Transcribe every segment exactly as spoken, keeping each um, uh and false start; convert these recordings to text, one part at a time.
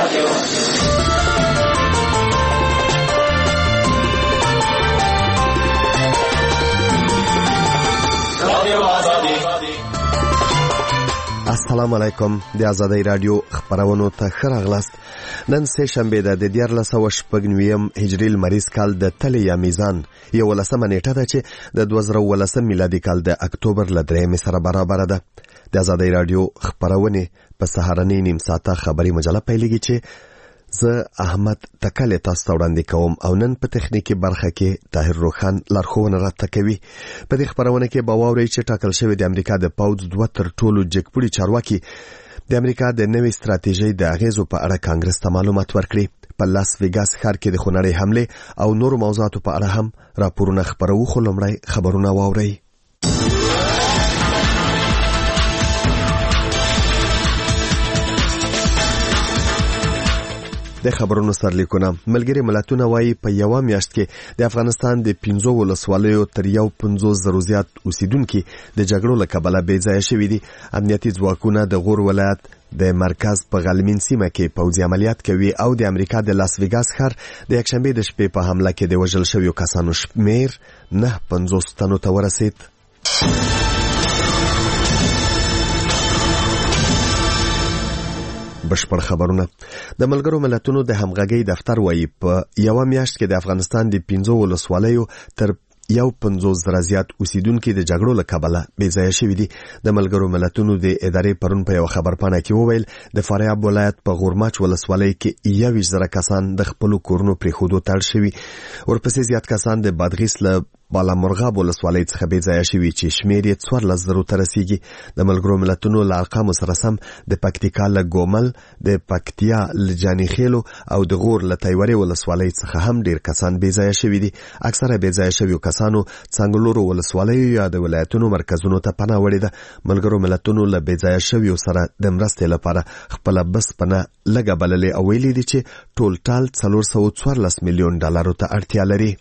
السلام علیکم. د آزادۍ رادیو خبرونو ته ښه راغلاست. نن سه شنبه ده د دیارلس سوه شپږ نویم هجري لمریز کال د تلې یا میزان یولسمه نیټه ده چې د دوه زره اوولسم میلادي کال د اکتوبر له درېیمې سره برابره ده. د آزادۍ رادیو خبرونه په سهارنۍ نیم ساعته خبري مجله پیلېږي چې زه احمد تکل تاسو ته وړاندې کوم او نن په تخنیکی برخه کې طاهر روخان لارښوونه راته کوي. په دې خبرونه کې به واورئ چې ټاکل شوی د امریکا د پوځ دوه تر ټولو جګپوړي چارواکي د امریکا د نوې ستراتیژۍ د اغیزو په اړه کانګرس ته معلومات ورکړي. په لاس ویګاس ښار کې د خونړۍ حمله او نورو موضوعاتو په اړه هم راپورونه خبرو. خو لومړی خبرونه واورئ. د خبرونو سرلیکونه. ملګری ملتونه وايي په یو میاشت کې د افغانستان د پنځو ولسوالیو تر یو پنځوس زرو زیات اوسیدونکو د جګړو له کبله بې ځایه شوي دي. امنیتي ځواکونه د غور ولایت د مرکز په غلمین سیمه کې پوځي عملیات کوي او د امریکا د لاس ویګاس ښار د یکشنبه د شپې په حمله کې د وژل شویو کسانو شمیر نه پنځوس تنو ته ورسید. بشپړ خبرونه. د ملګرو ملتونو د همغږۍ دفتر وايي په یو میاشت کې د افغانستان د پنځو ولسوالیو تر یو پنځوس زره زیات اوسیدونکو د جګړو له کبله بې ځایه شوي دي. د ملګرو ملتونو د ادارې پرون په یو خبرپاڼه کې وویل د فاریاب ولایت په غورماچ ولسوالۍ کې یوویشت زره کسان د خپلو کورونو پرېښودو ته اړ شوي. ورپسې زیات کسان د بادغیس له بالامرغاب ولسوالۍ څخه بې ځایه شوي چې شمیر یې څوارلس زرو ته رسیږي. د ملګرو ملتونو له ارقامو سره سم د پکتیکا له ګومل، د پکتیا له جانیخیلو او د غور له تیورې ولسوالۍ څخه هم ډیر کسان بې ځایه شوي دي. اکثره بې ځایه شویو کسانو څنګلورو ولسوالیو یا د ولایتونو مرکزونو ته پناه وړې ده. ملګرو ملتونو له بې ځایه شویو سره د مرستې لپاره خپله بس پناه لږه بللې او ویلي دي چې ټول ټال څلور سوه څوارلس میلیون ډالرو ته اړتیا لري.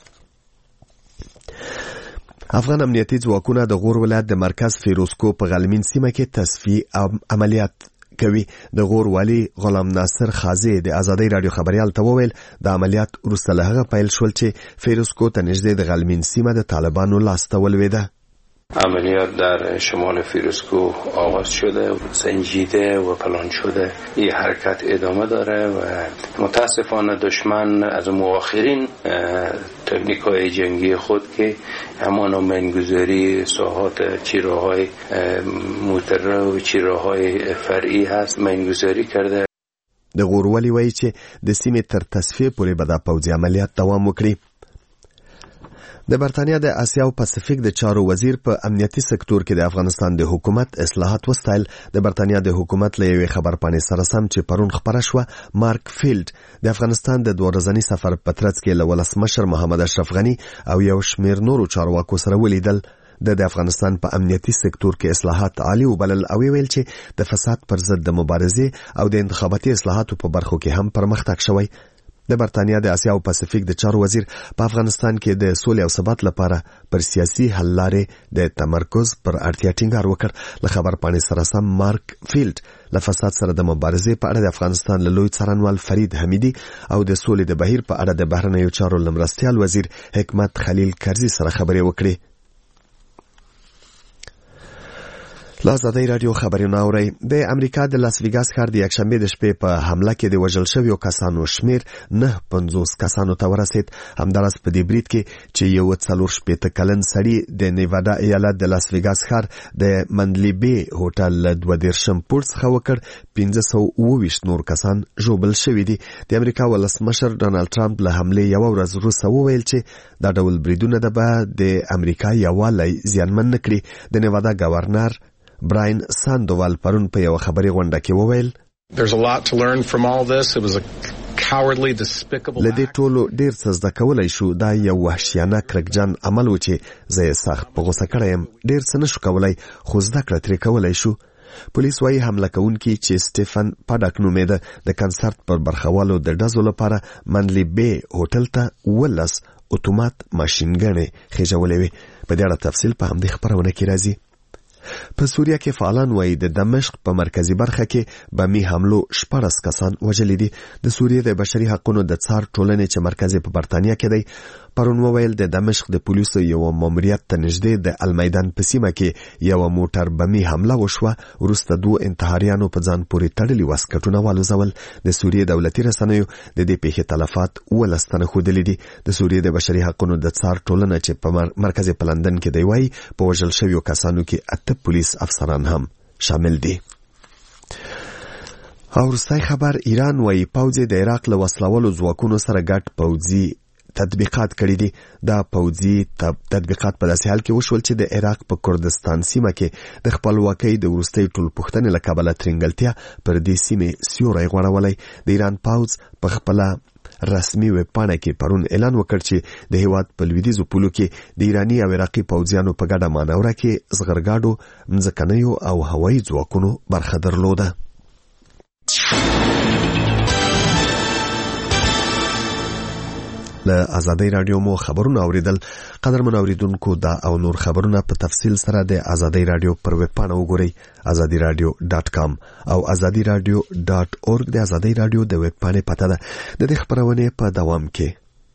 افغان امنیتي ځواکونه د غور ولایت د مرکز فیروزکو په غلمین سیمه کې تصفیه عملیات کوي. د غور والی غلام ناصر خازی د آزادۍ رادیو خبريال ته وویل د عملیات وروسته له هغه پیل شول چې فیروزکو ته نږدې د غلمین سیمه د طالبانو لاسته ولوېده. عملیات در شمال فیروزکو آغاز شده، سنجیده و پلان شده. این حرکت ادامه داره و متاسفانه دشمن از مؤخرین تکنیک‌های جنگی خود که همان منگذاری ساحات چیراهای موتره و چیراهای فرعی هست منگذاری کرده. د غورولي وایي چې د سیمې تر تصفیه پورې به دا پوځي عملیات دوام وکړي. د برتانیا د اسیا او پاسفیک د چارو وزیر په امنیتي سکتور کې د افغانستان د حکومت اصلاحات وستایل. د برتانیا د حکومت له یوې خبرپاڼې سره سم چې پرون خبره شوه، مارک فیلډ د افغانستان د دوه ورځني سفر په ترڅ کې له ولسمشر محمد اشرف غني او یو شمېر نورو چارواکو سره ولیدل. د افغانستان په امنیتي سکتور کې اصلاحات عالی وبلل او ویل چې د فساد پر ضد د مبارزې او د انتخاباتي اصلاحاتو په برخو کې هم پرمختګ شوی. د برتانیا د اسیا او پاسفیک د چارو وزیر په افغانستان کې د سولې او ثبات لپاره پر سیاسي حل لارې د تمرکز پر اړتیا ټینګار وکړ. له خبرپاڼې سره سم مارک فیلډ له فساد سره د مبارزې په اړه د افغانستان له لوی څارنوال فرید حمیدي او د سولې د بهیر په اړه د بهرنیو چارو لمرستیال وزیر حکمت خلیل کرزي سره خبرې وکړې. آزادۍ رادیو خبرونه اورئ. د امریکا د لاس ویګاس ښار د یکشنبه د شپې په حمله کې د وژل شویو کسانو شمیر نه پنځوس کسانو ته ورسید. همداراز په دې برید کې چې یو څلور شپېته کلن سړي د نیوادا ایالت د لاس ویګاس ښار د مندلي بی هوټل له دوه دېرشم پوړ څخه وکړ، پنځه سوه اوه ویشت نور کسان ژوبل شوي دي. د امریکا ولسمشر ډانلډ ټرمپ له حملې یوه ورځ وروسته وویل چې دا ډول بریدونه به د امریکا یووالی زیانمن نه کړي. د نیوادا گورنر براین ساندوال پرون په یو خبري غونډه کې وویل له دې ټولو ډیر څه زده کولی شو. دا یو وحشیانه کرکجن عمل و چې زه یې سخت په غوسه کړی یم. ډیر څه نشو کولی خو زده کړه ترې کولی شو. پولیس وايي حمله کوونکي چې سټیفن پاډک نومېده د کنسرت پر برخوالو د ډزو لپاره منلی بی هوټل ته ولس اتومات ماشینګنې خېژولې وې. په دې اړه تفصیل په همدې خبرونه کې راځي. په سوریه کې فعالان وایي د دمشق په مرکزی برخه کې بمي حملو شپږ کسان وژلي دي. د سوریې د بشري حقوقو د څار ټولنې چې مرکز په برتانیا کې دی پرون وویل د دمشق د پولیسو یو ماموریت ته نږدې د المیدان په سیمه کې یو موټر بمي حمله وشوه. وروسته دوه انتحاریانو په ځان پورې تړلي واسکټونه والوزول. د سوریې دولتي رسنیو د دې پیښې تلفات اوولس تنه ښودلي دي. د سوریې د بشري حقوقو د څار ټولنه چې په مرکز په لندن کې دی وایي په وژل شویو کسانو کې اته پولیس افسران هم شامل دي. او وروستی خبر ایران وایي پوځ د عراق له وسلوالو ځواکونو سره ګډ پوځي تطبیقات کړي دي. دا پوځي تطبیقات په داسې حال کې وشول چې د عراق په کردستان سیمه کې د خپلواکۍ د وروستۍ ټولپوښتنې له کبله ترنګلتیا پر دې سیمې سیوری غوړولی. د ایران پوځ په خپله رسمي ویبپاڼه کې پرون اعلان وکړ چې د هیواد په لویدیځو پولو کې د ایراني او عراقي پوځیانو په ګډه مانوره کې زغرګاډو، مځکنیو او هوایي ځواکونو برخه درلوده. له ازادۍ رادیو مو خبرونه اوریدل. قدرمن اوریدونکو دا او نور خبرونه په تفصیل سره د ازادۍ رادیو پر ویبپاڼه وګورئ ازادي رادیو ډاټ کام او ازادي رادیو ډاټ اورګ د ازادۍ رادیو د ویبپاڼې پته ده. د دې خبرونې په دوام کې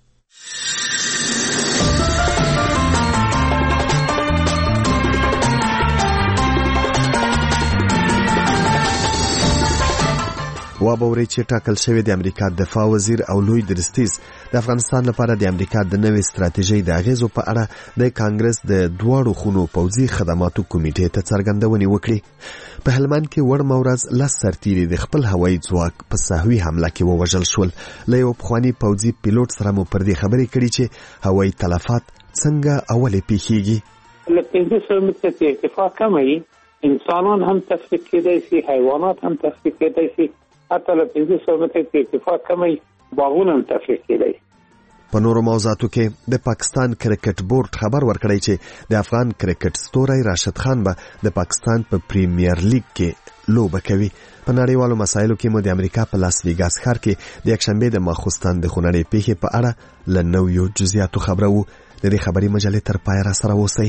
وابوري چې ټاکل شوی د امریکا دفاع وزیر او لوی درستیز د افغانستان لپاره د امریکا د نوې ستراتیژۍ د اغیزو په اړه د کانګرس د دواړو خونو پوځي خدماتو کمیټې ته څرګندونې وکړي. په هلمند کې وړ مورز لس سرتیري د خپل هوایي ځواک په سهوي حمله کې ووژل شول. له یو پخواني پوځي پیلوټ سره مو پر دې خبرې کړي چې هوایي تلفات څنګه اولې پیښیږي. له پنځه سوه متره کې ارتفاع کمه وي، انسانان هم تخفیف کېدای شي، حیوانات هم تخفیف کېدای شي، حتی له پنځه سوه متره کې ارتفاع کمه وي، باغونه هم تخفیف کېدای شي. په نورو موضوعاتو کې د پاکستان کرکټ بورډ خبر ورکړی چې د افغان کرکټ ستوری راشد خان به د پاکستان په پریمیر لیګ کې لوبه کوي. په نړیوالو مسایلو کې مو د امریکا په لاس ویګاس ښار کې د یکشنبې د ماخوستن د خونړۍ پیښې په اړه له نویو جزئیاتو خبرو. د دې خبري مجلې تر پایه را سره اوسئ.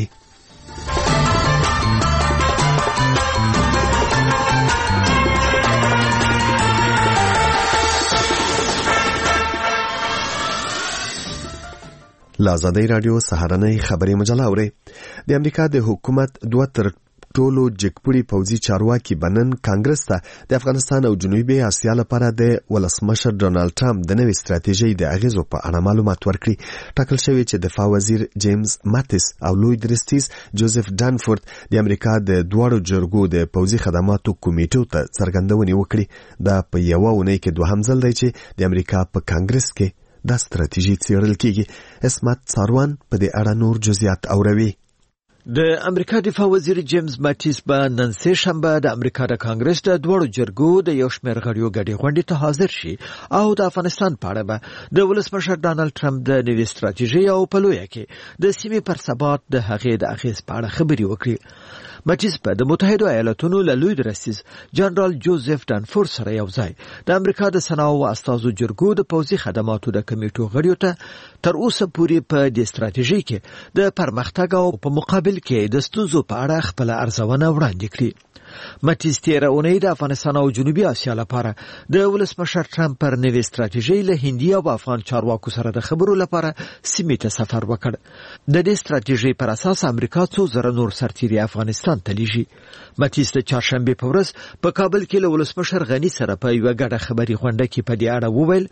لازادۍ رادیو سهارنۍ خبري مجله اوري. د امریکا د حکومت دوه تر ټولو جګپوړي پوځي چارواکي بنن کانګرس ته د افغانستان او جنوبي اسیا لپاره د ولسمشر ډونالد ټرمپ د نوې ستراتیژۍ د اغیزو په اړه معلومات ورکړي. ټاکل شوی چې دفاع وزیر جیمز ماتیس او لوی درستیز جوزف ډانفورد د امریکا د دواړو جرګو د پوځي خدماتو کمیټو ته څرګندونې وکړي. دا په یوه اونۍ کې دوهم ځل دی چې د امریکا په کانګرس کې دا ستراتیژي څیړل کیږي. اسمت څاروان په دې اړه نور جزئیات اوروي. د امریکا دفاع وزیر جیمز ماتیس به نن سه شنبه د امریکا د کانګرس د دوړو جرګو د یو شمېر غړیو ګډې غونډې ته حاضر شي او د افغانستان په اړه به د ولسمشر ډانلډ ټرمپ د نوې ستراتیژۍ او په لویه کې د سیمې پر ثبات د هغې د اغیز په اړه خبرې وکړي. ماتیس په د متحده ایالاتونو له لوی درستیز جنرال جوزف ډانفورد سره یو ځای د امریکا د صنایعو او استازو جرګو د پوځي خدماتو د کمیټو غړیو ته تر اوسه پورې په دې ستراتیژۍ کې د پرمختګ او په مقابل کې د ستونزو په اړه خپل ارزونه وړاندې کړي. ماتیس تیره اونۍ د افغانستان او جنوبي اسیا لپاره د ولسمشر ټرمپ پر نوې ستراتیژۍ له هندي او افغان چارواکو سره د خبرو لپاره سیمې ته سفر وکړ. د دې ستراتیژۍ پر اساس امریکا څو زره نور سرتیري افغانستان ته لیږي. ماتیس د چهارشنبه په ورځ په کابل کې له ولسمشر غني سره په یوه ګډه خبري غونډه کې په دې اړه وویل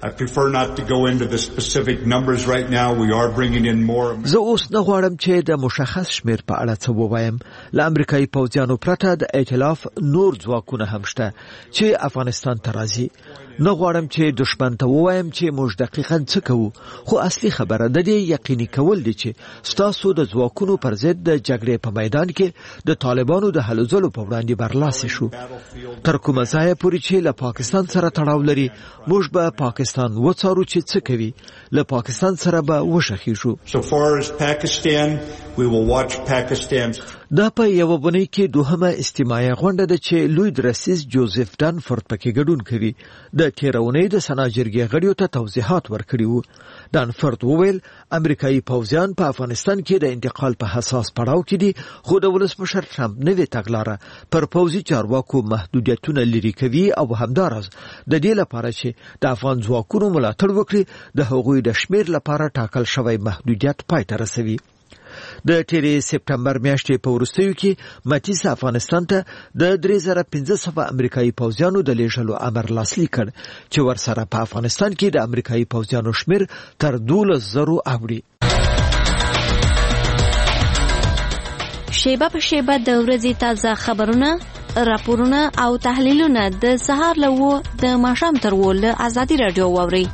زه اوس نه غواړم چې د مشخص شمېر په اړه څه ووایم. له امریکایي پوځیانو پرته د ائتلاف نور ځواکونه هم شته چې افغانستان ته راځي. نه غواړم چې دشمن ته ووایم چې موږ دقیقاً څه کوو، خو اصلي خبره د دې یقیني کول دي چې ستاسو د ځواکونو پر ضد د جګړې په میدان کې د طالبانو د هلو ځلو په وړاندې برلاسي شو. تر کومه ځایه پورې چې له پاکستان سره تړاو لري موږ به پاکستان وڅارو چې څه کوي، له پاکستان سره به وشخیږو. دا په یوه بونۍ کې دوهمه استماعي غونډه ده چې لوی درستیز جوزف ډانفورد پکې ګډون کوي. د تیره اونۍ د سنا جرګې غړیو ته توضیحات ورکړي وو. ډانفورد وویل امریکایي پوځیان په افغانستان افغانستان کې د انتقال په حساس پړاو کې دي، خو د ولسمشر ټرمپ نوې تګلاره پر پوځي چارواکو محدودیتونه لري کوي او همدارس د دې لپاره چې د افغان ځواکونو ملاتړ وکړي د هغوی د شمیر لپاره ټاکل شوی محدودیت پای ته رسوي. د تیرې سپټمبر میاشتې په وروستیو کې ماتیس افغانستان ته د درې زره پنځه سوه امریکایي پوځیانو د لیږلو امر لاسلیک کړ چې ورسره په افغانستان کې د امریکایي پوځیانو شمیر تر دولس زرو اوړي. شیبه په شیبه د ورځې تازه خبرونه، راپورونه او تحلیلونه د سهار له و د ماښام تر و له ازادي راډیو واورئ.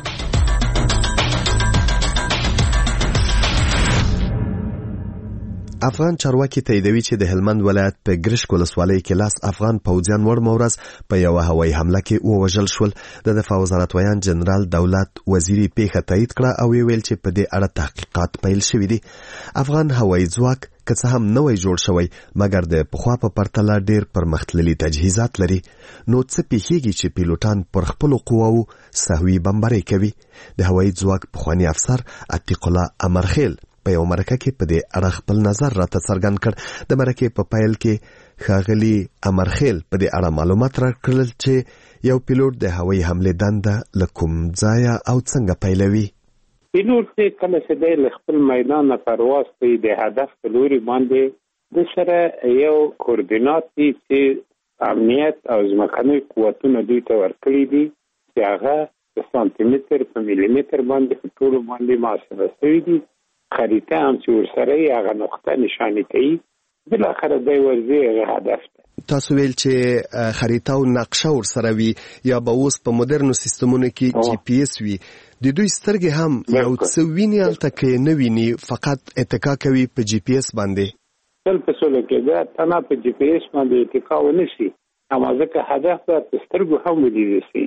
افغان چارواکي تاییدوي چې د هلمند ولایت په ګرشک ولسوالۍ کې لاس افغان پوځیان وړمه ورځ په یوه هوایي حمله کې ووژل شول. د دفاع وزارت ویان جنرال دولت وزیري پیښه تایید کړه او ویل چې په دې اړه تحقیقات پیل شوي دي. افغان هوایي ځواک که څه هم نوی جوړ شوی مګر د پخوا په پرتله ډیر پرمختللي تجهیزات لري. نو څه پیښیږي چې پیلوټان پر خپلو قواو سهوي بمبارۍ کوي؟ د هوایي ځواک پخوانی افسر عتیق الله امرخیل په یو مرکه کې په دې اړه خپل نظر راته څرګند کړ. د مرکې په پیل کې ښاغلي امرخیل په دې اړه معلومات راکړل چې یو پیلوټ د هوایي حملې دنده له کوم ځایه او څنګه پیلوي. پیلوټ چې کله چې د خپل میدان نه پرواز کوي د هدف په لوري باندې د سره یو کوردینات دي چې امنیت او ځمکني قوتونه دوی ته ورکړي دي چې هغه په سانتي متر په ملي متر باندې په ټول باندې محاسبه شوي دي. خریطه هم چې ورسره یې هغه نقطه نشانه کوي، بالاخره دی ورځي هغه هدف ده. تاسو ویل چې خریطه او نقشه ورسره وي یا به اوس په مدرنو سیستمونو کې جی پی ایس وي، د دوی سترګې هم یو څه ویني هلته کې نه ویني، فقط اتکا کوي په جی پی ایس باندې. تل په سولو کې دا تنه په جی پی ایس باندې اتکا ونه شي، اما ځکه هدف ده په سترګو هم ولیدل شي.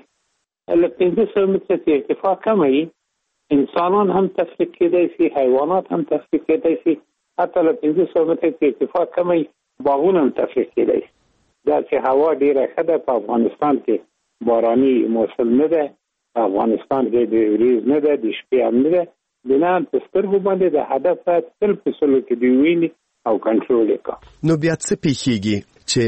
له پنځه سوه متره ارتفاع کمه وي، انسانان هم تفریق کېدای شي، حیوانات هم تفریق کېدای شي، حتی له پنځه سوه متره ارتفاع کمه باغونه هم تفریق کېدای شي. دا چې هوا ډیره ښه ده، په افغانستان کې باراني موسم نه ده، په افغانستان کې د ورځ نه ده، د شپې هم نه ده. بنان په سترګو باندې د هدف باید تل په سلو کې دی ویني او کنټرول وکړي. نو بیا څه پیښیږي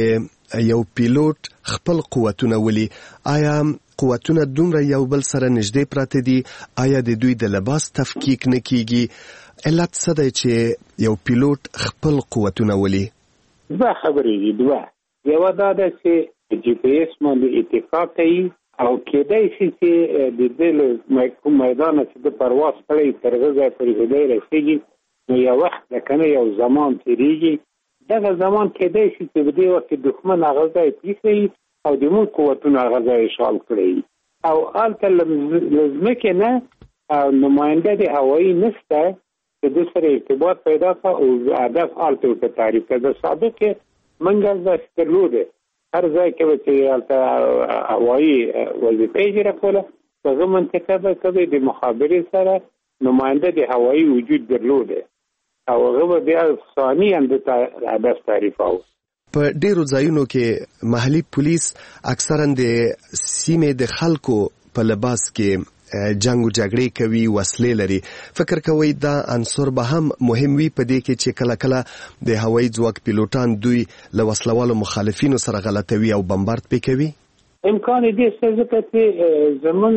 چې یو پیلوټ خپل قوتونه ولي؟ آیا قوتونه دومره یو بل سره نږدې پراته دي؟ آیا د دوی د لباس تفکیک نه کیږي؟ علت څه دی چې یو پیلوټ خپل قوتونه ولي؟ دوه خبرې دي. دوه، یوه دا ده چې جی پی ایس باندې اتفاق کوي او کېدای شي چې د دې له کوم میدانه چې د پرواز کړی تر هغه ځایه پورې هدایت رسېږي، نو یو وخت د کنه یو زمان تېرېږي. دغه زمان کېدای شي چې په دې وخت کې دښمن هغه ځای پرېښوي او د موږ قوتونه هغه ځای اشغال کړی او هلته له ځمکې نه نماینده د هوایي نشته چې د سره ارتباط پیدا کړه او هدف هلته ورته تعریف کړه. د سابق کې موږ داسې درلودې، هر ځای کې به چې هلته هوایي وظیفه اجرا کوله، په هغه منطقه به کوي د مخابرې سره نماینده د هوایي وجود درلودې او هغه به بیا ثاني هم د هدف تعریفاوه. په ډیرو ځایونو کې محلي پولیس اکثرا د سیمې د خلکو په لباس کې جنگ او جګړې کوي، وسلې لري. فکر کوي دا عنصر به هم مهم وي په دې کې چې کله کله د هوایي ځواک پیلوټان دوی له وسلوالو مخالفینو سره غلطوي او بمبارد پې کوي؟ امکان دې څه ځکه چې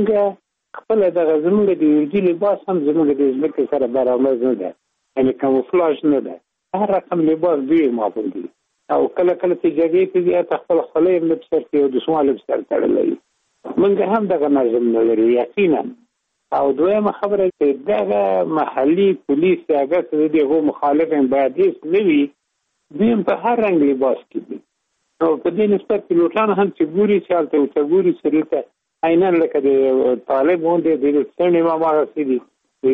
زمونږ خپل دغه زمونږ د وردي لباس هم زمونږ د ځمکې سره برابر نه ده، یعنې کاموفلاژ نه ده. هر رقم لباس دوی معقول دي او کله کله چې جګړې کې بیا خپل خلې هم لبس کوي او د سوال لبس تړلې. موږ هم دغه نظم نه لرو یقینا. او دویمه خبره چې دغه محلي پولیس هغه څه دي هغه مخالف هم باید هیڅ نه وي، دوی په هر رنګ لباس کې دي. نو په دې نسبت پیلوټان هم چې ګوري چې هلته ورته ګوري سړي ته عینا لکه د طالب غوندې د ستنې به هماغسې دي،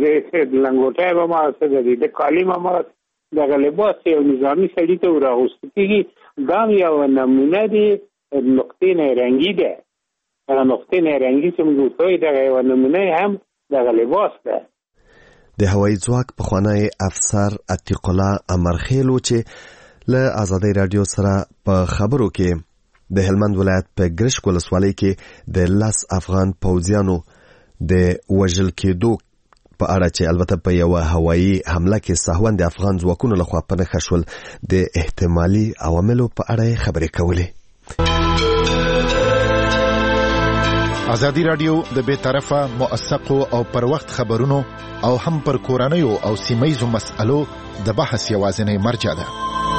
د لنګوټی به هماغسې دي، د کالي به هماغسې دغه لباس یو نظامي سړي ته ورغوستل کېږي. دا یو نمونه دی نقطې نارنګي ده. هغه نقطې نارنګي چې موږ ورته وایو دغه یوه نمونه هم دغه لباس ده. د هوایي ځواک پخوانی افسر عتیق الله امرخیل چې له ازادۍ راډیو سره په خبرو کې د هلمند ولایت په ګرشک ولسوالۍ کې د لس افغان پوځیانو د وژل کېدو په اړه چې البته په یو هوایي حمله کې سهون د افغان ځواکونو لخوا په نښه شول د احتمالي عواملو په اړه خبرې کولې. ازادي رادیو د بے طرفه موثقو او پر وخت خبرونو او هم پر کورنیو او سیمایزو مسألو د بحث یوازینی مرجع ده.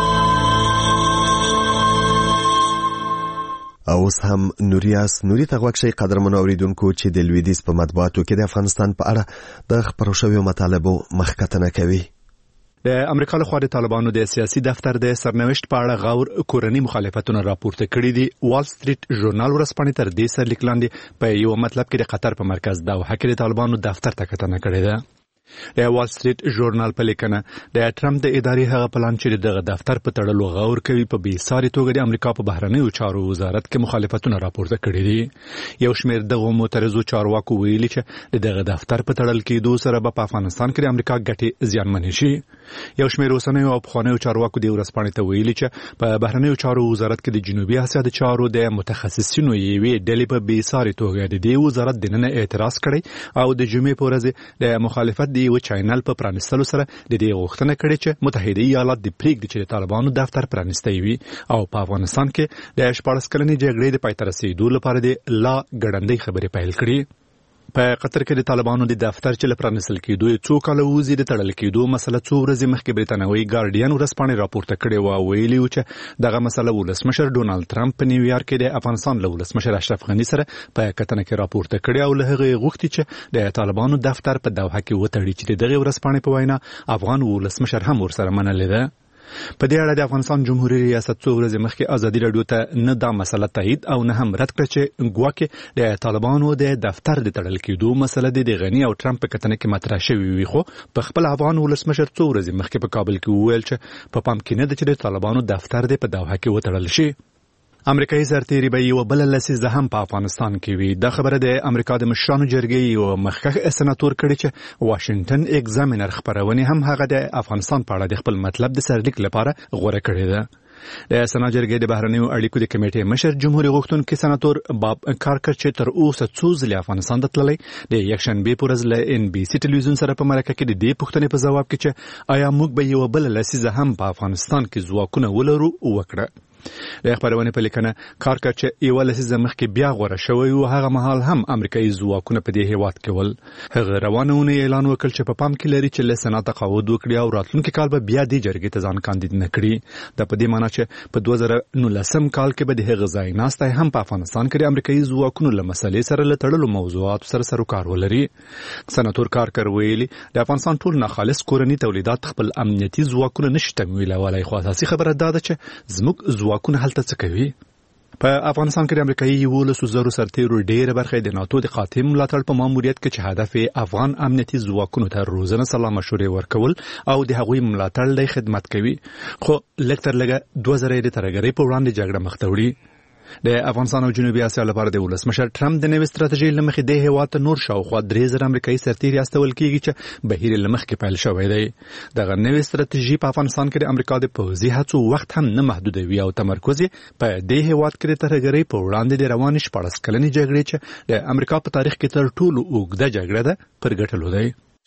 اوس هم نوریاس نوري ته غوښ شي قدرمن اوریدونکو چې د لویدیز په مطبوعاتو کې د افغانستان په اړه د خبرو شویو مطالبو مخکتنه کوي. د امریکا له خوا د طالبانو د سیاسي دفتر د سرنوشت په اړه غور کورنی مخالفتونه راپورته کړي دي. وال سټریټ ژورنال ورسپانې تر دې سرلیک لاندې په یو مطلب کې د قطر په مرکز دوحه کې د طالبانو دفتر ته کتنه کړې ده. د وال سټریټ ژورنال په لیکنه د ټرمپ د ادارې هغه پلان چې دغه دفتر په تړلو غور کوي په بې ساري توګه د امریکا په بهرنیو چارو وزارت کې مخالفتونه راپورته کړي دي. یو شمېر دغه معترضو چارواکو ویلي چې دغه دفتر په تړل کېدو سره به په افغانستان کې د امریکا ګټې زیانمنې شي. یو شمېر اوسنیو او پخوانیو چارواکو د ورځپاڼې ته ویلي چې په بهرنیو چارو وزارت کې د جنوبي اسیا د چارو د متخصصینو یوې ډلې په بې ساري توګه د دې وزارت دننه اعتراض کړی او د جمعې په ورځ د مخالفت د یو چینل په پرانستلو سره د دې غوښتنه کړې چې متحده ایالات د پریکړې چې د طالبانو دفتر پرانستی وي او په افغانستان کې د شپاړس کلنې جګړې د پای ته رسیدو لپاره د لا ګړندۍ خبرې پیل کړې. په قطر کې د طالبانو د دفتر چې لپرانسل کېدو څو کاله وځي د تړل کېدو مسله څو ورځې مخکې بریتانوي ګارډین ورسپانې راپورته کړې و او ویلي و چې دغه مسله ولسمشر ډونالد ټرمپ په نیویارک کې د افغانستان له ولسمشر اشرف غني سره په کتنه کې راپورته کړې او له هغه غوښتي چې د طالبانو دفتر په دوحه کې وتړي چې دغه ورسپانې په وینا افغان ولسمشر هم ورسره منلې ده. په دې اړه د افغانستان جمهوریت ریاست څو ورځې مخکې ازادي رادیو ته نه دا مسله تایید او نه هم رد کړه چې ګواکې د طالبانو د دفتر د تړل کېدو مسله د غني او ټرمپ په کتنه کې مطرح شوې وي. خو په خپل افغان ولسمشر څو ورځې مخکې په کابل کې وویل چې په پام کې نه ده چې د طالبانو دفتر د په دوحه کې وتړل شي. امریکایي سرتیري به یو بل لسیزه هم په افغانستان کې وي. دا خبره د امریکا د مشرانو جرګې یو مخکښ سناتور کړي چې واشنگټن ایگزامینر خبرونه هم هغه د افغانستان په اړه د خپل مطلب د سرلیک لپاره غوړه کړې ده. د سنا جرګې د بهرنیو اړیکو د کمیټې مشر جمهوریت غوښتونکي سناتور باب کارکر چې تر اوسه څو ځله افغانستان ته تللی د یکشنبه پر ورځ له ان بي سي ټلویزیون سره په مرکه کې د دې پوښتنې په ځواب کې چې آیا موږ به یو بل لسیزه هم په افغانستان کې ځواکونه ولرو وکړه. د خبرونه په لیکنه کارکر چې یو لسیزه مخکې بیا غوړه شوی او هغه مهال هم امریکایي ځواکونه په دې هیواد کې ول. هغه روانونه اعلان وکړ چې په پام کې لري چې له سنا تقاعد وکړي او راتلونکي کال به بیا د جرګې ته ځان کاندید نه کړي. دا په دې معنی چې په دوه زره نولسم کال کې به د هغه ځای ناسته هم په افغانستان کې د امریکایي ځواکونو له مسلې سره له تړلو موضوعات سره سروکار ولري. سناتور کارکر ویلي د افغانستان ټول ناخالص کورني تولیدات خپل امنیتي ځواکونه نشي تمویلولای. خو اساسي خبره دا ده چې زموږ واکونه هلته څه کوي. په افغانستان کې د امریکایي یولسو زرو سرتیرو ډېره برخه د ناتو د قاطع ملاتړ په ماموریت کې چې هدف افغان امنیتي ځواکونو ته روزنه سلا مشورې ورکول او د هغوی ملاتړ لای خدمت کوي. خو لږ تر لږه دوه زره د ترګرۍ په وړاندې جګړه مخ ته وړي. د افغانستان او جنوبي اسیا لپاره د ولسمشر ټرمپ د نوې ستراتیژۍ لمخې د هیواد ته نور شاوخوا درې زره امریکایي سرتیري استول کېږي چې بهیر لمخې پیل شوی دی. دغه نوې ستراتیژي په افغانستان کې د امریکا د پوځي هڅو وخت هم نه محدودوي او تمرکز په دې هیواد کې د ترګرۍ په وړاندې د روانې شپاړس کلنې جګړې چې د امریکا په تاریخ کې تر ټولو اوږده جګړه ده پر ګټلو دی.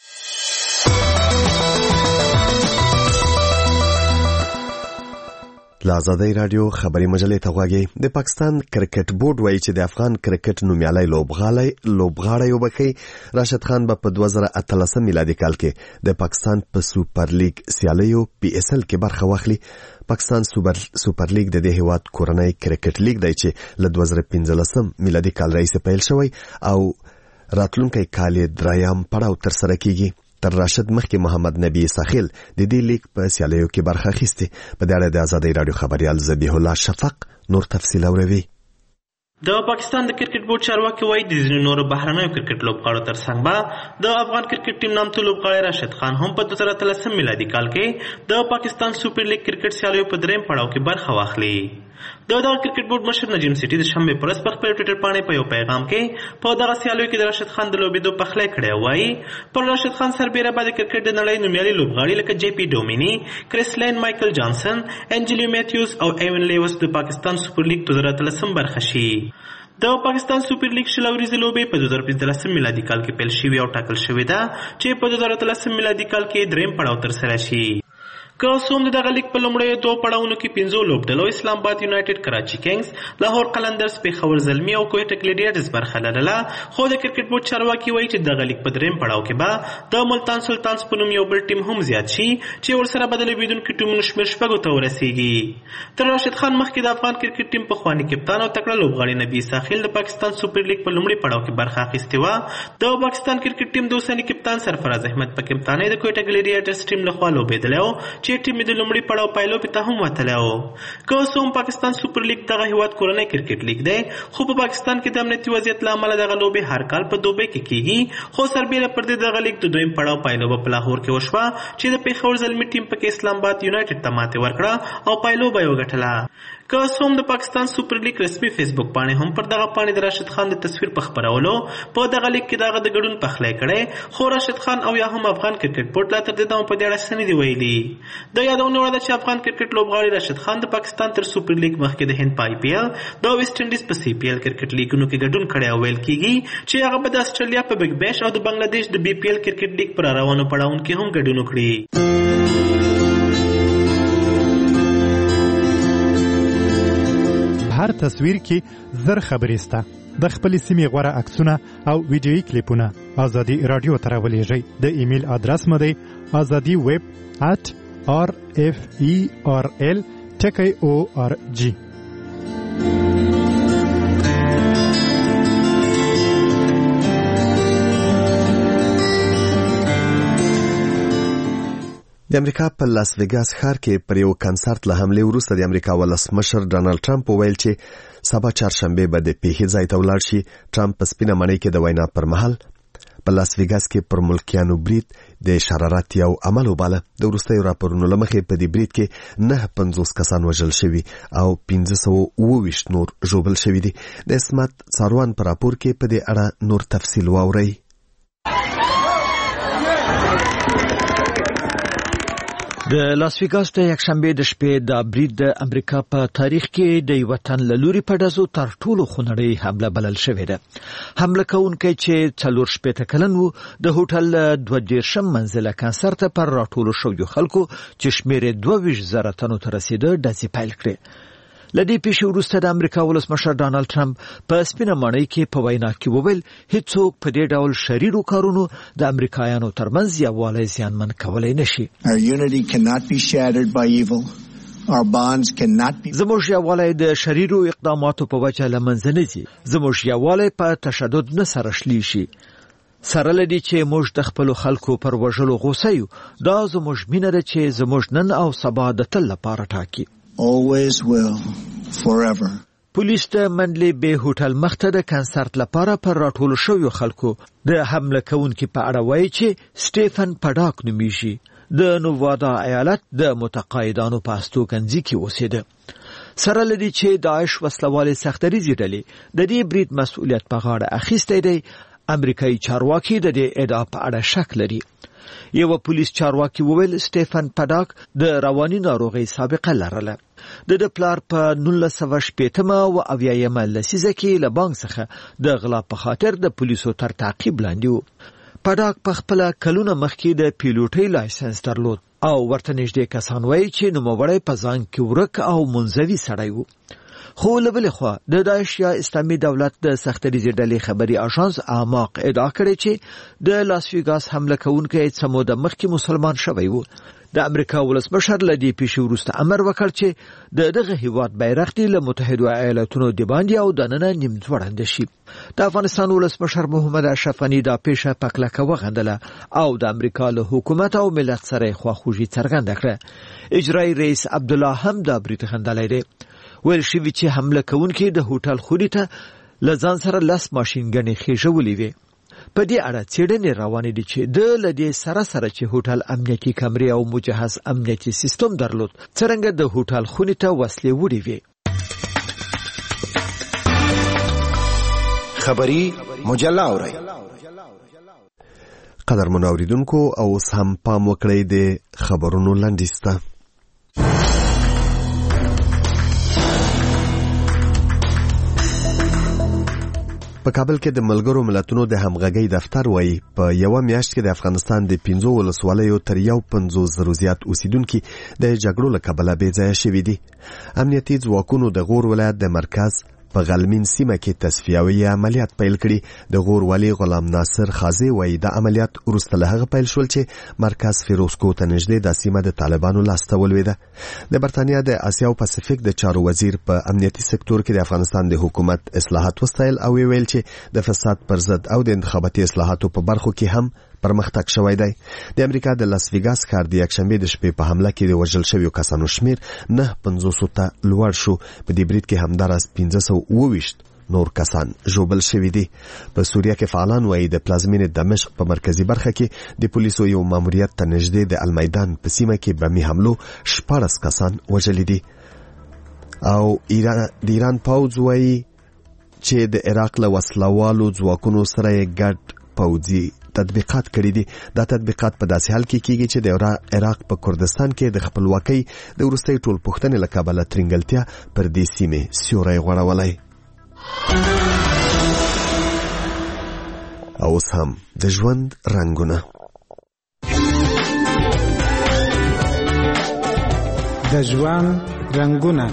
لازادی رادیو خبری مجلې ته غواګي. د پاکستان کرکټ بورډ وایي چې د افغان کرکټ نومیالي لوبغاړی لوبغاړی وبخي راشد خان به په دوه زره اتلسم میلادي کال کې د پاکستان په سوپر لیګ سیالیو پی اس ال کې برخه واخلي. پاکستان سوپر سوپر لیګ د دې هیواد کورنۍ کرکټ لیګ دی چې له دوه زره پنځلسم میلادي کال راځي پیل شوی او راتلونکي کال دریم پړاو تر سره کیږي. تر راشد مخکې محمد نبی ساخیل د دې لیګ په سیالیو کې برخه اخیسته. په دې اړه د آزادۍ رادیو خبريال ذبیح الله شفق نور تفصیل اوروي. د پاکستان د کرکټ بورډ چارواکي وایي د ځینو نورو بهرنیو کرکټ لوبغاړو ترڅنګ به د افغان کرکټ ټیم نامتو لوبغاړی راشد خان هم په دوه زره اتلسم میلادي کال کې د پاکستان سوپر لیګ کرکټ سیالیو په دریم پړاو کې برخه واخلي. د دغه کرکټ بورډ مشر نجیم سیټي د شنبه پر ورځ په خپل ټویټر باندې په یو پیغام کې په دغه سیالیو کې د راشد خان د لوبېدو پخلی کړی وایي پر راشد خان سربیره به د کرکټ د نړۍ نومیالي لوبغاړي لکه جے پی ډومیني، کریس لین، مایکل جانسن، انجلیو میتھیوز او ایون لیوس د پاکستان سوپر لیګ دوه زره اتلسم برخه شي. د پاکستان سوپر لیګ شل اوریزې لوبې په دوه زره پنځلسم میلادي کال کې پیل شوې او ټاکل شوې ده چې په دوه زره اتلسم میلادي کال کې درېیم پړاو ترسره شي. که څوم د دغه لیګ په لومړیو دوه پړاوونو کې پنځو لوبډلو اسلام آباد یونایټډ، کراچي کنګز، لاهور قلندرز، پېښور زلمي او کوټه ګلیډیټرز برخه لرله، خو د کرکټ بورډ چارواکي وایي چې دغه لیګ په درېیم پړاو کې به د ملتان سلطانز په نوم یو بل ټیم هم زیات شي چې ورسره به د لوبېدونکو ټیمونو شمېر شپږو ته ورسېږي. تر راشد خان مخکې د افغان کرکټ ټیم پخواني کپتان او تکړه لوبغاړي نبي ساحل د پاکستان سوپر لیګ په لومړي پړاو کې برخه اخیستې وه. د پاکستان کرکټ ټیم د اوسني کپتان سرفراز احمد په کپتانۍ د کوټه ګلیډیټرز ټیم لخوا لوبېدلی و چې ټیم د لومړي پړاو پایلوبې ته هم وتلی و. که اوس هم پاکستان سوپر لیګ دغه هیواد کورنی کرکټ لیګ دی، خو په پاکستان کې د امنیتي وضعیت له امله دغه لوبې هر کال په دوبۍ کې کیږي. خو سربیره پر دې دغه لیګ د دویم پړاو پایلوبه په لاهور کې وشوه چې د پېښور زلمي ټیم پکې اسلام آباد یونایټډ ته ماتې ورکړه او پایلوبه یې وګټله. که اوس هم د پاکستان سوپر لیګ رسمي فیسبوک پاڼې هم پر دغه پاڼې د راشد خان د تصویر په خپرولو په دغه لیګ کې دغه د ګډون پخلی کړی، خو راشد خان او یا هم افغان کرکټ بورډ لا تر دې دمه په دې اړه څه نه دي ویلي. د یادونه وړ ده چې افغان کرکټ لوبغاړي راشد خان د پاکستان تر سوپر لیګ مخکې د هند په آی پی ایل، د ویسټ انډیز په سی پی ایل کرکټ لیګونو کې ګډون کړی او ویل کېږي چې هغه به د استرالیا په بګ بیش او د بنگلادیش د بی پی ایل کرکټ لیګ پر روانو پړاوونو کې هم ګډون وکړي. هر تصویر کې زر خبرې سته. د خپل سیمې غوره عکسونه او ویډیویي کلیپونه ازادي رادیو ته راولېږئ. د ایمیل ادرس مو دی ازادي ویب ات آر اف ای آر ال ټکی او آر جی. د امریکا په لاس ویګاس ښار کې پر یو کنسرت له حملې وروسته د امریکا ولسمشر ډانلډ ټرمپ وویل چې سبا چهارشنبې به د پیښې ځای ته ولاړ شي. ټرمپ په سپینه ماڼۍ کې د وینا پر مهال په لاس ویګاس کې پر ملکیانو برید د شرارت یو عمل وباله. د وروستیو راپورونو له مخې په دې برید کې نه پنځوس کسان وژل شوي او پنځه سوه اووه ویشت نور ژوبل شوي دي. د اسمت څاروان په راپور کې په دې اړه نور تفصیل واورئ. د لاس ویګاس د یکشنبې د شپې د برید د امریکا په تاریخ کې د یو وطن له لوري په ډزو تر ټولو خونړۍ حمله بلل شوې ده. حمله کوونکی چې څلور شپېته کلن و د هوټل دوه دېرشم منزله کنسرت پر راټولو شویو خلکو چې شمېر یې دوه ویشت زره تنو ته رسېده ډزې پیل کړې. له دې پیښې وروسته د امریکا ولسمشر ډانلډ ټرمپ په سپینه ماڼۍ کې په وینا کې وویل هیڅوک په دې ډول شریرو کارونو د امریکایانو ترمنځ یووالی زیانمن کولی نشي. زموږ یووالی د شریرو اقداماتو په وجه له منځه نه ځي. زموږ یووالی په تشدد نه سره شلی شي. سره لدی چې موږ د خپلو خلکو پر وژلو غوسه یو. دا زموږ مینه ده چې زموږ نن او سبا د تل لپاره ټاکي. Always will, forever. پولیس د منډلې بې هوټل مخته د کنسرت لپاره پر راټولو شویو خلکو د حمله کوونکي په اړه وایي چې سټیفن پډاک نومیږي. د نووادا ایالت د متقاعدانو په استوګنځي کې اوسېده. سره لدی چې داعش وسلوالې سختریزې ډلې د دې برید مسؤلیت په غاړه اخیستی دی، امریکایي چارواکي د دې ادعا په اړه شک لري. یو پولیس چارواکي وویل سټیفن پډاک د رواني ناروغۍ سابقه لرله. د د پلار په نولس سوه شپېتمه او اویایمه لسیزه کې له بانک څخه د غلا په خاطر د پولیسو تر تعقیب لاندې و. پډاک په خپله کلونه مخکې د پیلوټۍ لایسنس درلود او ورته نږدې کسان وایي چې نوموړی په ځان کې ورک او منزوي سړی و. خو له بلې خوا د داعش یا اسلامي دولت د سختریزې ډلې خبري اژانس اعماق ادعا کړې چې د لاس ویګاس حمله کوونکی څه موده مخکې مسلمان شوی و. د امریکا ولسمشر له دې پیښې وروسته امر وکړ چې د دغه هیواد بیرغ دې له متحده ایالاتونو د باندې او دننه نیم ځوړنده شي. د افغانستان ولسمشر محمد اشرف غني دا پیښه په کلکه وغندله او د امریکا له حکومت او ملت سره خواخوږي څرګنده کړه. اجرایي رئیس عبدالله هم دا برید غندلی دی. ویل شوي چې حمله کوونکي د هوټل خونې ته له ځان سره لس ماشین ګنې خېژولې وې. په دې اړه څېړنې روانې دي چې د له دې سره سره چې هوټل امنیتي کمرې او مجهز امنیتي سیستم درلود څرنګه د هوټل خونې ته وسلې وړې وې. خبری مجله اورئ. قدرمنو اوریدونکو اوس هم پام وکړئ د خبرونو لنډیز ته. په کابل کې د ملګرو ملتونو د همغږۍ دفتر وایي په یوه میاشت کې د افغانستان د پنځو ولسوالیو تر یو پنځوس زرو زیات اوسیدونکي د جګړو له کبله بې ځایه شوي دي. امنیتي ځواکونو د غور ولایت د مرکز په غلمین سیمه کې تصفیوي عملیات پیل کړي. د غور والی غلام ناصر خازي وایي د عملیات وروسته له هغه پیل شول چې مرکز فیروزکو ته نږدې د سیمه د طالبانو لاسته ولوېده. د برتانیا د اسیا او پاسفیک د چارو وزیر په امنیتي سکتور کې د افغانستان د حکومت اصلاحات وستایل او ویل چې د فساد پر ضد او د انتخاباتي اصلاحاتو په برخو کې هم پرمختګ شوی دی. د امریکا د لاس ویګاس ښار د یکشنبې د شپې په حمله کې د وژل شویو کسانو شمیر نه پنځوسو ته لوړ شو. په دې برید کې همداراز پنځه سوه اووه ویشت نور کسان ژوبل شوي دي. په سوریه کې فعالان وایي د پلازمینې دمشق په مرکزي برخه کې د پولیسو یو ماموریت ته نږدې د المیدان په سیمه کې بمي حملو شپاړس کسان وژلي دي. او ایران د ایران پوځ وایي چې د عراق له وسلوالو ځواکونو سره یې ګډ پوځي تطبیقات کړي دي. دا تطبیقات په داسې حال کې کیږي چې د عراق په کردستان کې د خپلواکۍ د وروستۍ ټولپوښتنې له کبله ترنګلتیا پر دې سیمې سیوری غوړولی. او اوس هم د ژوند رنګونه. د ژوند رنګونه.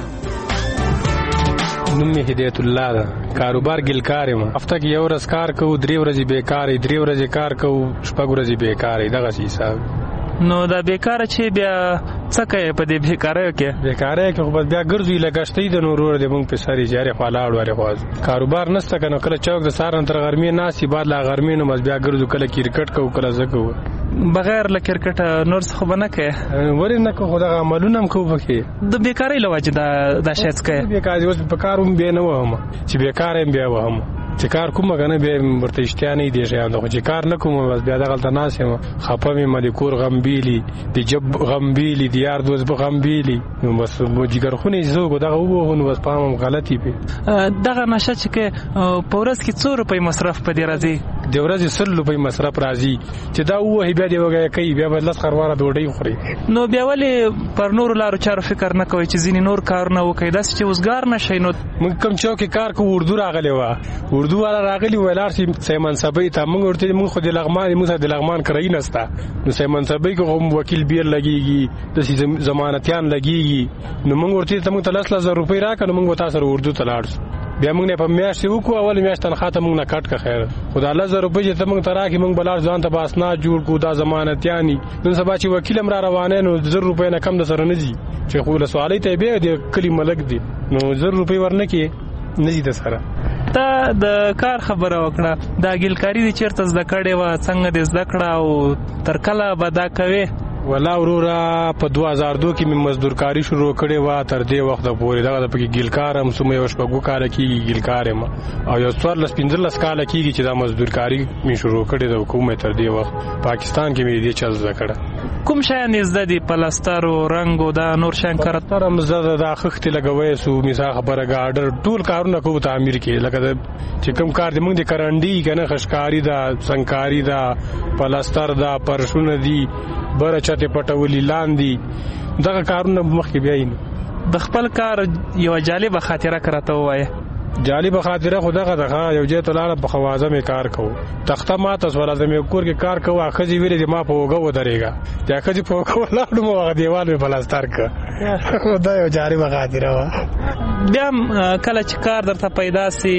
نوم می هدایت الله ده. کاروبار ګلکار یم. هفته کې یو ورځ کار کوو، درې ورځې بیکارې، درې ورځې کار کوو، شپږ ورځې بیکارې. دغه حساب. نو دا بیکاره چې بیا څه کوي په دې بیکاریو کې؟ بیکاریو کې خو بس بیا ګرځي لکه شتې د نورو د موږ په ساري جاري خوا لاړ وره خو کاروبار نشته کنه. کله چوک د سارن تر غرمې ناسي بعد لا غرمې نو بس بیا ګرځو. کله کرکټ کوو، کله زکو. بغیر له کرکټ نور څه خو نه کوي. ولې نه کوو؟ دا عملونه هم کوو پکې. د بیکاری لوجه دا د شات کوي. بیکاری اوس په کاروم به نه وهم چې بیکار هم بیا وهم چې کار کوم کنه به ورته اشتیا نه دی ځان خو چې کار نه کوم بس بیا دغلت ناس یم. خپه مې د کور غم بیلی، د جب غم بیلی، د یار دوست به غم بیلی. نو بس مو جګر خونې زوګو دغه وو نو بس پام غلطي په دغه نشه چې په ورځ کې څو روپۍ مصرف په دی راځي؟ د ورځې سل روپۍ مصرف راځي چې دا وه بیا دی وګه کوي بیا بل خرواره ډوډۍ خوري. نو بیا ولې پر نور لارو چارو فکر نه کوي چې ځینې نور کارونه وکړي داسې چې وزګار نشي؟ نو موږ کوم چوکي کار کوو اردو راغلی و اردو والا راغلی ولار سي سیمن صبي ته موږ ورته موږ خو د لغمان موږ د لغمان کرای نستا. نو سیمن صبي کوم وکیل بیر لګيږي د ضمانتيان لګيږي. نو موږ ورته ته موږ تلس لزر روپۍ راکړو موږ تاسو اردو ته لاړ. بیا موږ نه په میاشت وکړو اول میاشت تنخواه ته موږ نه کټ کا خیر خدای الله زر روپۍ ته موږ تراکي موږ بلار ځان ته باسنا جوړ کو دا ضمانتياني. نن سبا چې وکیل امر روانه نو زر روپۍ نه کم د سره نه دي چې خو له سوالي ته به د کلی ملک دي. نو زر روپۍ ورنه کې نه دي د سره. ته د کار خبره وکړه دا ګلکاری دي چیرته زده کړې و څنګه دې زده کړه او تر کله به دا کوي؟ ولا ورورا په دوه هزار دوه کې مې مزدورکاری شروع کړې و تر دې وخت پورې دا د پکې ګلکار هم سمې او شپږو کال کېږي ګلکار هم او یو څوار لس پنځلس کال کېږي چې دا مزدورکاری مې شروع کړې د حکومت تر دې وخت پاکستان کې مې دې چل زده کړه. کوم شیان زده دي؟ پلاستر او رنگ او دا نور شیان کارتر هم زده دا خښتې لګوي سو مثال خبره ګاډر ټول کارونه کوو تعمیر کې لکه چې کوم کار دې موږ د کرنډي کنه خشکاری دا سنکاری دا پلاستر دا پرشونه دي بره چاته پټولي لاندې دغه کارونه مخکې بیاین. د خپل کار یو جالب خاطره کراته وایي. جالب خاطره خدغه دغه یو ځای ته لاړم په خوازه مې کار کوو تخته ماته سوال زمې کور کې کار کوو اخځي ویلې ما په وګو ودرېګا چې اخځي په وګو لاړم هغه دیوال په پلاستر ک خدای یو جالب خاطره وا. بیا کله چې کار درته پیدا سي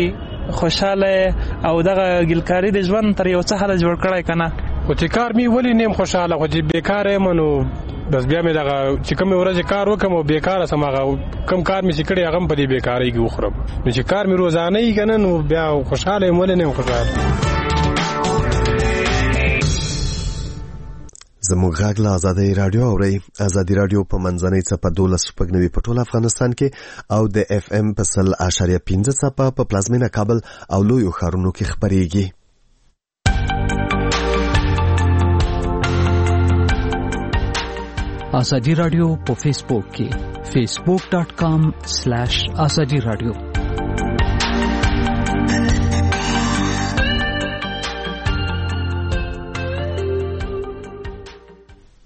خوشاله او دغه ګلکاری د ژوند تر یو څه حاله جوړ کړای کنه خو چې کار می ولې نیم خوشاله خو چې بیکار یم نو بس بیا مې دغه چې کوم ورځ کار وکم او بیکار سم هغه کم کار مې چې کړی هغه په دې بیکاری کې وخرم نو چې کار مې روزانه یې کنه نو بیا خوشاله یم ولې نیم خوشاله. زموږ غږ له ازادۍ رادیو اورئ. ازادي رادیو په منځنۍ څپه دولس شپږ نوي په ټول افغانستان کې او د اف ام په سل اشاریه پنځه څپه په پلازمینه کابل او لویو ښارونو کې خپرېږي. ازادي رادیو په فیسبوک کې فیسبوک ډاٹ کام سلیش ازادي رادیو.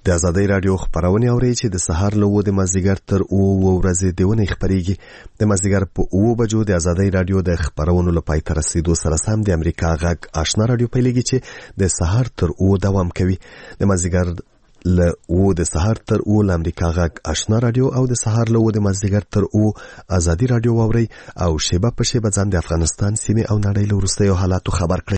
د ازادۍ راډیو خبرونه اوري چې د سهار له و د مازیګر تر او ورځې دیونه خبريږي. د مازیګر په او بجو د ازادۍ راډیو د خبرونو لپاره تر رسیدو سره سم د امریکا غږ آشنا راډیو پیلېږي چې د سهار تر او دوام کوي. د مازیګر له او د سهار تر او د امریکا غږ آشنا راډیو او د سهار له او د مازیګر تر او ازادي راډیو اوري او شیبه په شیبه ځان د افغانستان سیمه او نړۍ له وروستیو حالاتو خبر کړي.